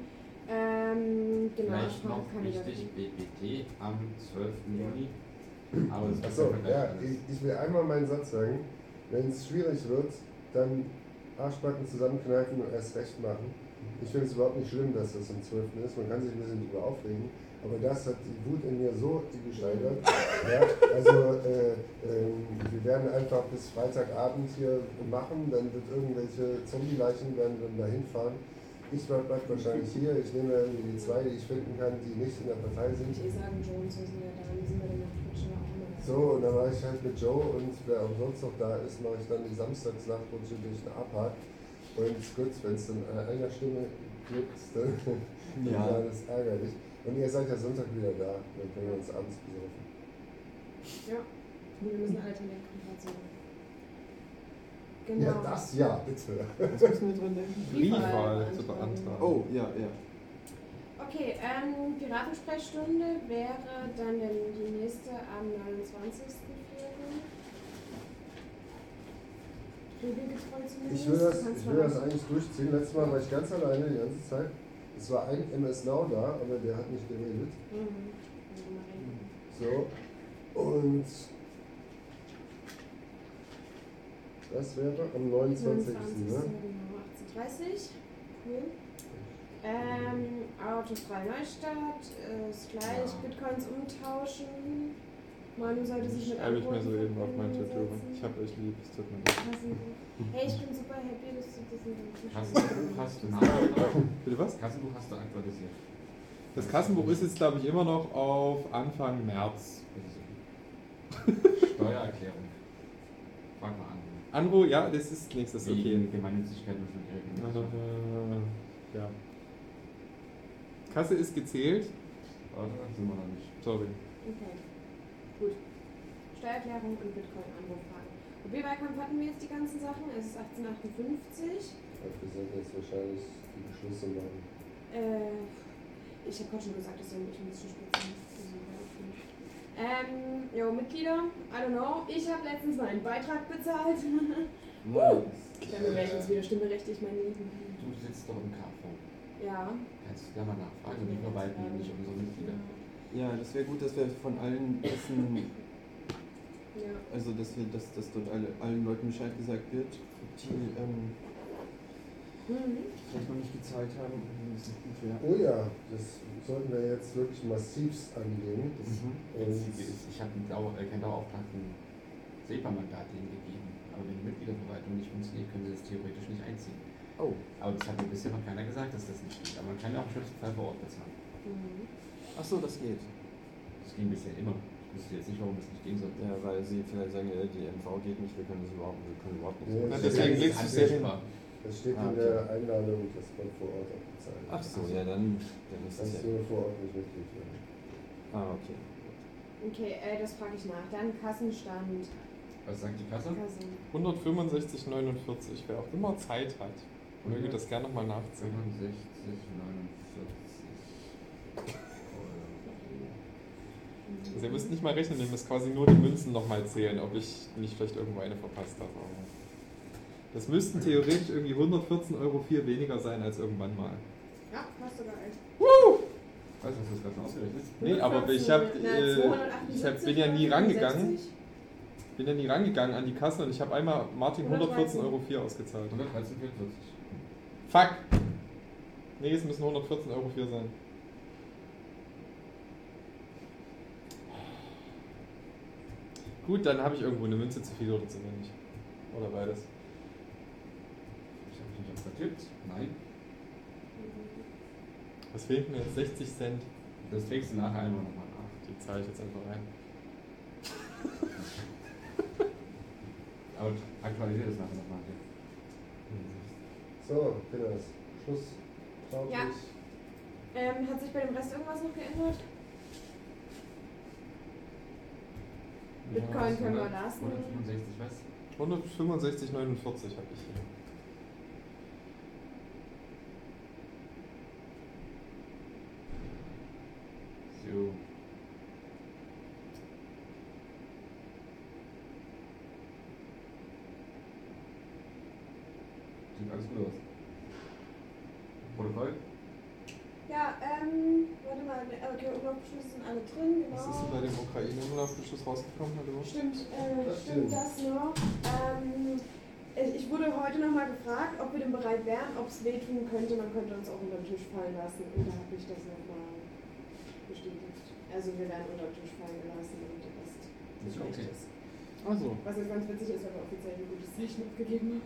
Ähm, genau, Vielleicht noch Kandidaten. wichtig, B P T am zwölften Juni. Aber das Achso, ist ja, ich, ich will einmal meinen Satz sagen. Wenn es schwierig wird, dann Arschbacken zusammenkneifen und erst recht machen. Ich finde es überhaupt nicht schlimm, dass das am zwölften ist. Man kann sich ein bisschen drüber aufregen. Aber das hat die Wut in mir so gesteigert. Ja, also äh, ähm, wir werden einfach bis Freitagabend hier machen, dann wird irgendwelche Zombie-Leichen werden dann dahin fahren. Ich bleib wahrscheinlich hier, ich nehme irgendwie die zwei, die ich finden kann, die nicht in der Partei sind. Ich eh sagen, Jones, wir sind ja da, wir sind bei der Nachtrutsche auch immer da. So, und dann war ich halt mit Joe und wer auch sonst noch da ist, mache ich dann die Samstagsnachtrutsche durch den Abhag. Und gut, wenn es dann an einer Stimme gibt, dann, dann Ja. war das ärgerlich. Und ihr seid ja Sonntag wieder da, dann können wir uns abends besaufen. Ja, wir müssen alle Talentkooperation. Genau. Ja, das ja, bitte. Was müssen wir dran denken? Briefwahl zu beantragen. Oh, ja, ja. Okay, ähm, Piratensprechstunde wäre dann der, die nächste am neunundzwanzigsten vierten Regelgetreu zumindest. Ich will das, Du kannst ich mal will das raus- eigentlich durchziehen. Letztes Mal war ich ganz alleine die ganze Zeit. Es war ein M S Now da, aber der hat nicht geredet. Mhm. Also mal reden. So, und das wäre am neunundzwanzigsten Ne? Genau, achtzehn Uhr dreißig. Cool. Ähm, autofrei Neustadt, äh, ist gleich, Ja. Bitcoins umtauschen. Manu sollte sich mit Schreibe ich mir Antworten so eben auf mein verbinden To-Do. setzen. Ich habe euch lieb, es tut mir leid. Kassenbuch. Hey, ich bin super happy, dass du diesen Kassenbuch hast du nachgedacht. Bitte was? Kassenbuch hast du aktualisiert. Das Kassenbuch ist jetzt, glaube ich, immer noch auf Anfang März. Steuererklärung. Frag mal an. Anro, ja, das ist nächstes, okay. Die Gemeinnützigkeit müssen wir regeln. Äh, ja. Kasse ist gezählt. Warte, sind wir noch nicht. Sorry. Okay, gut. Steuererklärung und Bitcoin-Anruffragen. O B-Wahlkampf hatten wir jetzt die ganzen Sachen. Es ist achtzehn Uhr achtundfünfzig. Wir sollten jetzt wahrscheinlich die Beschlüsse machen. Äh, ich habe gerade schon gesagt, dass wir ein bisschen spät sind. Ähm, jo, Mitglieder, I don't know. Ich habe letztens mal einen Beitrag bezahlt. Nice. Dann wäre ich jetzt wieder stimmberechtigt, meine Lieben. Du sitzt doch im K V. Ja. Kannst du da mal nachfragen, wie verwalten die nicht unsere Mitglieder? Ja, das wäre gut, dass wir von allen wissen, Ja. Also, dass, wir, dass, dass dort alle, allen Leuten Bescheid gesagt wird, die ähm, Mhm. vielleicht noch nicht gezahlt haben. Das ist gut, ja. Oh ja, das sollten wir jetzt wirklich massivst angehen. Das Mhm. Das und Witzige ist, ich habe einen Dauer, äh, keinen Dauerauftragten SEPA-Mandat denen gegeben. Aber wenn die Mitgliederverwaltung nicht funktioniert, können sie das theoretisch nicht einziehen. Oh. Aber das hat mir bisher noch keiner gesagt, dass das nicht geht. Aber man kann ja auch im schlimmsten Fall vor Ort bezahlen. Mhm. Ach so, das geht. Das ging bisher immer. Ich wüsste jetzt nicht, warum das nicht gehen sollte. Ja, weil sie vielleicht sagen, äh, die M V geht nicht, wir können das überhaupt, wir können überhaupt nicht. Ja, Na, das deswegen ist legst du es ja hin. das steht Ah, in okay. der Einladung, dass man vor Ort auch bezahlt. Ach so, ja, dann, dann ist das Kannst ja. du vor Ort nicht Mitglied werden. Ah, okay. Okay, äh, das frage ich nach. Dann Kassenstand. Was sagt die Kasse? Kassen. hundertfünfundsechzig neunundvierzig, wer auch immer Zeit hat, möge das gerne nochmal nachzählen. fünfundsechzig, neunundvierzig. Also ihr müsst nicht mal rechnen, ihr müsst quasi nur die Münzen nochmal zählen, ob ich nicht vielleicht irgendwo eine verpasst habe. Aber das müssten theoretisch irgendwie hundertvierzehn Euro vier weniger sein als irgendwann mal. Ja, hast du gar echt. Weißt du, hast du das gerade schon ausgerechnet? Nee, aber ich, hab, äh, ich hab, bin ja nie rangegangen. Bin ja nie rangegangen an die Kasse und ich habe einmal Martin hundertvierzehn Euro vier ausgezahlt. hundertdreizehn, vierundvierzig. Fuck! Nee, es müssen hundertvierzehn Euro vier sein. Gut, dann habe ich irgendwo eine Münze zu viel oder zu wenig. Oder beides. Ich habe mich nicht auf vertippt. Nein. Was fehlt mir jetzt? sechzig Cent. Das trägst du nachher einmal nochmal nach. Die zahle ich jetzt einfach rein. Aber aktualisiere das nachher nochmal. So, Kinders, Schluss. Tauglich. Ja. Ähm, hat sich bei dem Rest irgendwas noch geändert? Bitcoin können wir lassen. hundertfünfundsechzig, was? hundertfünfundsechzig neunundvierzig habe ich hier. So. Sieht alles gut aus. Protokoll? Ja, ähm, warte mal, okay, Urlaubsbeschlüsse sind alle drin, genau. Was ist denn bei dem Ukraine-Umlaufbeschluss rausgekommen? Hallo? Stimmt, äh, Das stimmt stimmt. das noch. Ähm, ich wurde heute nochmal gefragt, ob wir denn bereit wären, ob es wehtun könnte, man könnte uns auch unter den Tisch fallen lassen. Und da habe ich das nochmal bestätigt. Also wir werden unter den Tisch fallen gelassen und der Rest Ist recht okay. ist. Also, Was jetzt ganz witzig ist, weil wir offiziell ein gutes Zeichen abgegeben haben.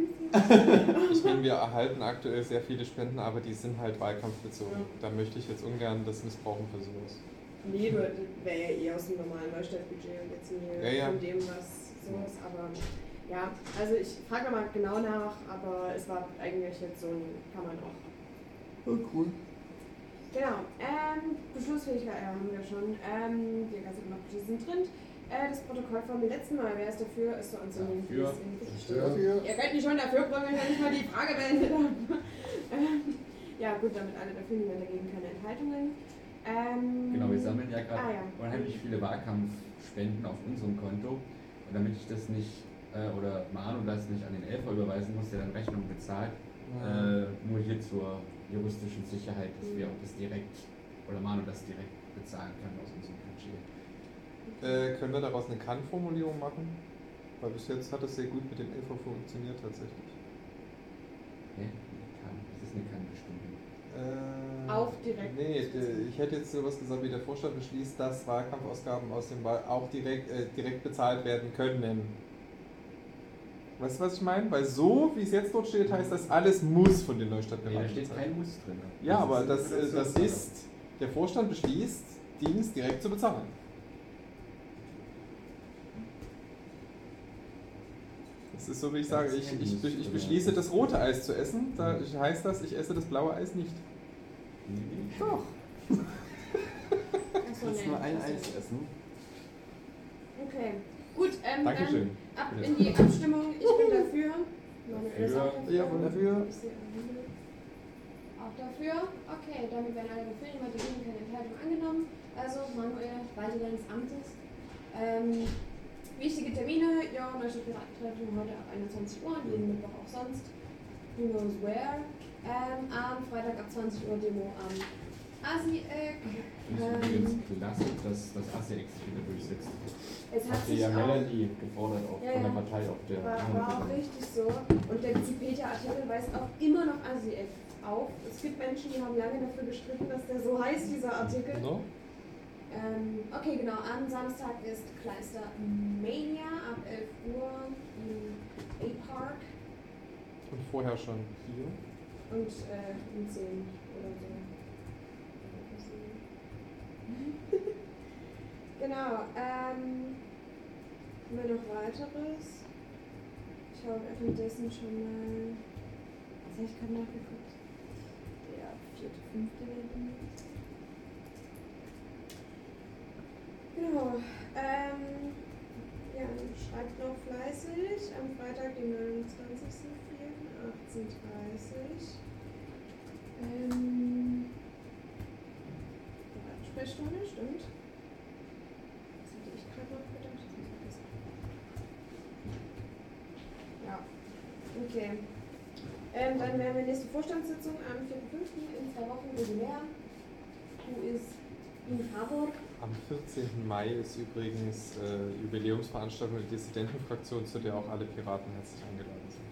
ich meine, wir erhalten aktuell sehr viele Spenden, aber die sind halt wahlkampfbezogen. Ja. Da möchte ich jetzt ungern das missbrauchen für sowas. Nee, du, das wäre ja eh aus dem normalen Neustadtbudget und jetzt nie Ja, ja. von dem, was sowas, aber ja, also ich frage mal genau nach, aber es war eigentlich jetzt so ein, kann man auch. Oh, cool. Genau, ähm, Beschlussfähigkeit ja, haben wir schon, ähm, die ganzen Beschlüsse sind drin. Äh, das Protokoll vom letzten Mal, wer ist dafür, ist so anzunehmen. Dafür. Dafür. Ihr könnt nicht schon dafür bringen, wenn ich mal die Frage beendet habe. ähm, ja gut, damit alle dafür, niemand dagegen, keine Enthaltungen. Ähm, Genau, wir sammeln ja gerade ah, ja. unheimlich viele Wahlkampfspenden auf unserem Konto. Und damit ich das nicht, äh, oder Manu das nicht an den Elfer überweisen muss, der dann Rechnung bezahlt, äh, nur hier zur juristischen Sicherheit, dass wir auch das direkt, oder Manu das direkt bezahlen kann aus unserem Budget. Äh, können wir daraus eine Kann-Formulierung machen? Weil bis jetzt hat das sehr gut mit dem Elfer funktioniert tatsächlich. Ja, kann. Das ist eine Kann-Bestimmung. Äh, Auch direkt. Nee, d- ich hätte jetzt sowas gesagt, wie der Vorstand beschließt, dass Wahlkampfausgaben aus dem Wahl auch direkt, äh, direkt bezahlt werden können. Weißt du, was ich meine? Weil so, wie es jetzt dort steht, heißt das, alles muss von den Nee, da Neustadtgemeinden steht bezahlt kein Muss drin. Ja, aber ist das, eine äh, das ist, der Vorstand beschließt, Dienst direkt zu bezahlen. Das ist so, wie ich sage, ich, ich, be- ich beschließe, das rote Eis zu essen, da heißt das, ich esse das blaue Eis nicht. Doch. Achso, Kannst nee, nur ein das Eis ist- essen. Okay, gut, ähm, Dankeschön. dann ab in die Abstimmung. Ich bin dafür. Meine Dafür. ist auch dafür. Ja, und dafür. Ich sehe alle Hände. Auch dafür. Okay, damit werden alle dafür. Niemand dagegen, keine Enthaltung angenommen. Also, Manuel, weiter deines Amtes. Ähm, wichtige Termine. Ja, Neustadt Piratentreffen heute ab einundzwanzig Uhr und jeden Mittwoch auch sonst. Who knows where. Ähm, am Freitag ab zwanzig Uhr Demo am ASIEC. Ich finde es übrigens klasse, dass das ASIEC sich wieder durchsetzt. Es hat Hat sich ja auch, Melanie gefordert, auch Ja, von der ja. Partei auf der. war, war auch richtig so. Und der Wikipedia-Artikel weist auch immer noch ASIEC auf. Es gibt Menschen, die haben lange dafür gestritten, dass der so heißt, dieser Artikel. No? Ähm, okay, genau. Am Samstag ist Kleister Mania ab elf Uhr im A-Park Und vorher schon hier. und äh, um zehn oder so. Genau. Ähm, haben wir noch weiteres? Ich habe währenddessen schon mal. Was habe ich gerade nachgeguckt? Der vierte, fünfte wäre. Genau. Ähm, ja, schreibt noch fleißig. Am Freitag, den neunundzwanzigsten vierten achtzehn Uhr dreißig. Ähm, Sprechstunde, stimmt. Das hatte ich gerade noch gedacht. Das hab ich vergessen. Ja. Okay. Ähm, dann wären wir nächste Vorstandssitzung am vierten fünften in zwei Wochen regulär. Who is in Harburg? Am vierzehnten Mai ist übrigens äh, Jubiläumsveranstaltung der Dissidentenfraktion, zu der auch alle Piraten herzlich eingeladen sind.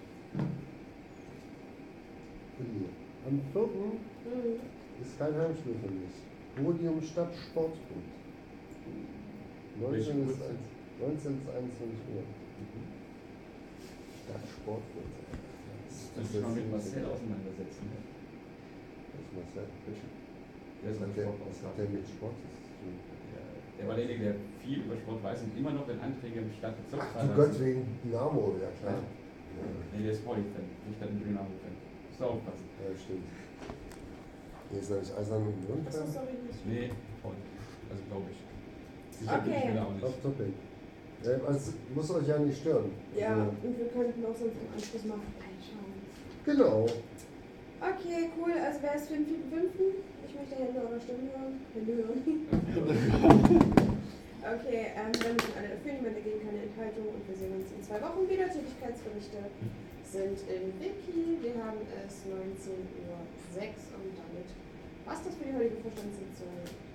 Am vierten Mhm. ist kein Heimspiel für mich. Podium Stadt Sportbund. Welche neunzehn bis Uhrzeit? neunzehn bis einundzwanzig Uhr. Stadt Sportbund. Das ist mal mit Marcel auseinandersetzen. Ne? Das ist Marcel. Der ist Was ein hat der, Sport was hat der mit Sport zu tun? Der war derjenige, der viel über Sport weiß und immer noch, wenn Anträge im Stadtbezirk Ach du Gott, wegen Dynamo, ja klar. Ja, Nee, der ist Sporting-Fan, nicht der Dynamo-Fan. Musst du aufpassen. ja stimmt. Nee, ist er nicht Eisern mit Grund? Achso, sorry, nicht. Nee, Sporting. Also glaube ich. Sicher bin Okay. ich mir da auch Auf nicht. Topic. Ähm, also, muss euch ja nicht stören. Ja, Also, und wir könnten auch sonst im Anschluss mal reinschauen. genau. Okay, cool. Also wer ist für den vierten fünften? Ich möchte Hände oder Stimmen hören. Hände hören. Okay, ähm, dann sind alle dafür, niemand dagegen, keine Enthaltung und wir sehen uns in zwei Wochen wieder. Tätigkeitsberichte sind im Wiki. Wir haben es neunzehn Uhr sechs und damit war es das für die heutige Vorstandssitzung.